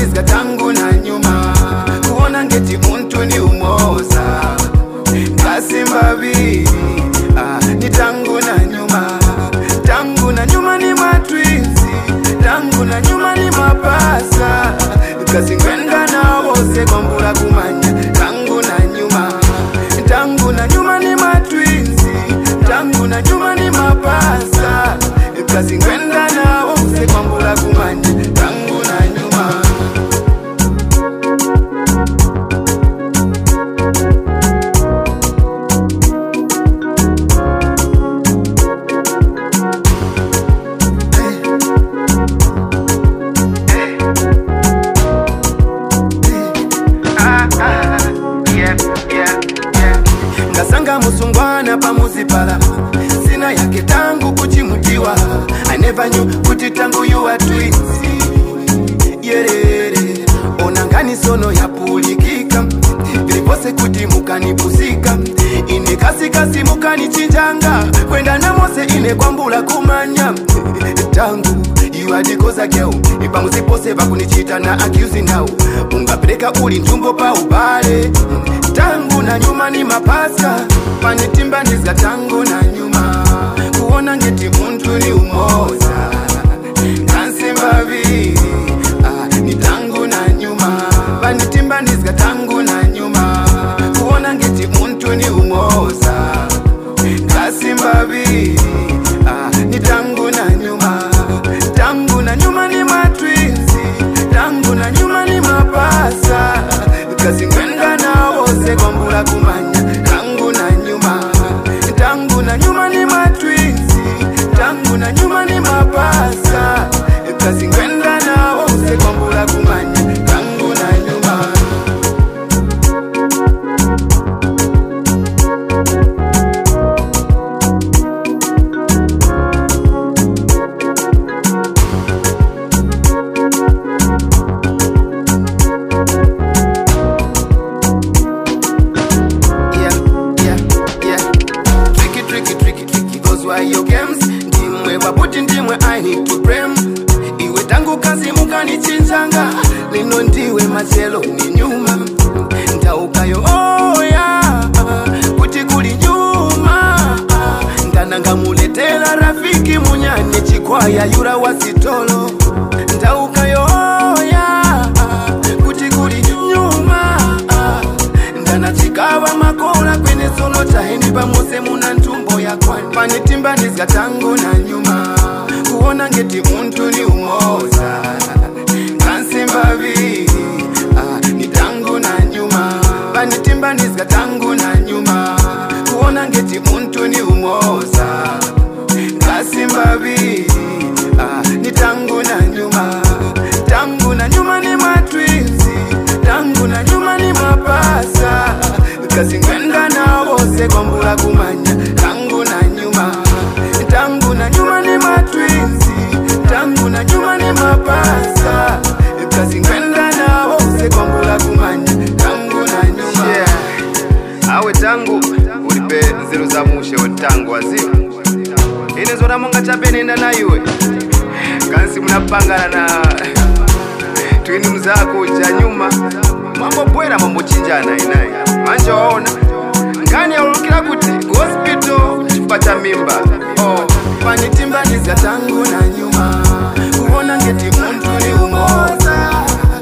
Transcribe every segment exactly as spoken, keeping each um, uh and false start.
ndizga tangu na nyuma kuona ngeti muntu ni umoza kasimbavi ah, ni tangu na nyuma tangu na nyuma ni matwizi tangu na nyuma ni mapasa kasingwenda na wose kwambula kumanya tangu na nyuma tangu na nyuma ni matwizi tangu na nyuma ni mapasa kasingwenda na wose kwambula kumanya tangu na nyuma Ngasanga musungwana pa muzipala sina yake tangu kuchimutiwa I never knew kuti tangu you are twins yerere onangani sono ya pulikika vilipose kuti mukanipusika ine kasi kasi mukanichinjanga kwenda na mose ine kwambula kumanya tangu you are the cause girl ipangu zipose bakunichita na accuse now ungapeleka uli ntumbo pa ubale tangu na nyuma ni mapasa panitimba ndizga tangu na nyuma kuona ngeti muntu ni umoza kansimbavi ah, ni tangu na nyuma panitimba ndizga tangu na nyuma kuona ngeti muntu ni umoza kansimbavi ah, ni tangu na nyuma tangu na nyuma ni matwizi tangu na nyuma ni mapasa kasingwenda na wose kwambula kumanya tangu na nyuma tangu na nyuma ni matwizi tangu na nyuma ni mapasa kasingwenda na wose kwambula kumanya tangu na nyuma your games ndimwe babuti ndimwe I need to blame iwe tangu kazi mukanichinjanga lino ndiwe machelo ni nyuma ndaukayo oh yeah kuti kuli nyuma ndananga muletela rafiki munyane chikwaya yura wasitolo ndaukayo oh yeah kuti kuli nyuma ndana chikava makola kwene solo taheni pamose muna ntumbo ya kwani panitimba ndizga tangu na nyuma kuona ngeti muntu ni umoza kansimbavi ah, ni tangu na nyuma panitimba ndizga tangu na nyuma kuona ngeti muntu ni umoza kansimbavi ah, ni tangu na nyuma tangu na nyuma ni matwizi tangu na nyuma ni mapasa kasingwenda na wose kwambula kumanya tangu na nyuma tangu na nyuma ni matwizi tangu na nyuma ni mapasa kasingwenda na wose kwambula kumanya tangu na nyuma yeah. Awe tangu ulipe nziru za mushe we tangu wazima ine zona monga chapenenda na iwe kansi munapangana na twini mzako cha nyuma mambo bwera mambo chinjana inaye manje waona ngani ya ulukila kuti hospital chipata mimba oh panitimba ndizga tangu na nyuma kuona ngeti muntu ni umoza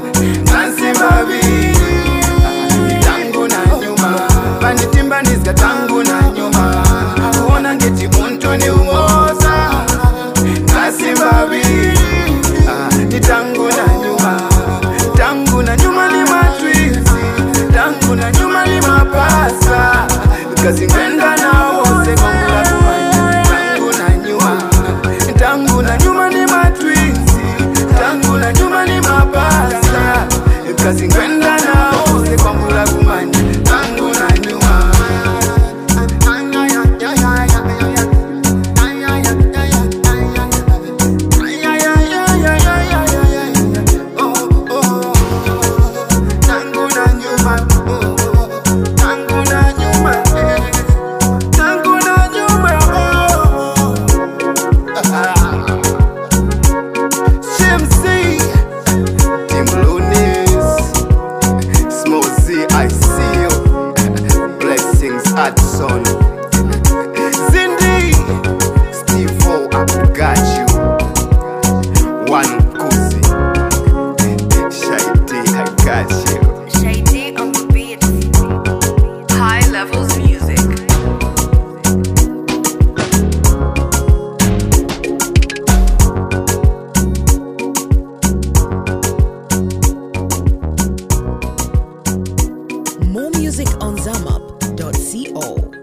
kansimbavi tangu na nyuma panitimba ndizga tangu na nyuma kuona ngeti muntu ni umoza kansimbavi ni tangu na nyuma tangu na nyuma ni matwizi tangu na nyuma ni mapasa kasingwenda na wose kwambula kumanya tangu na nyuma tangu na nyuma ni matwizi tangu na nyuma ni mapasa kasingwenda na wose kwambula kumanya tangu na nyuma Timbluni music on zamup dot co.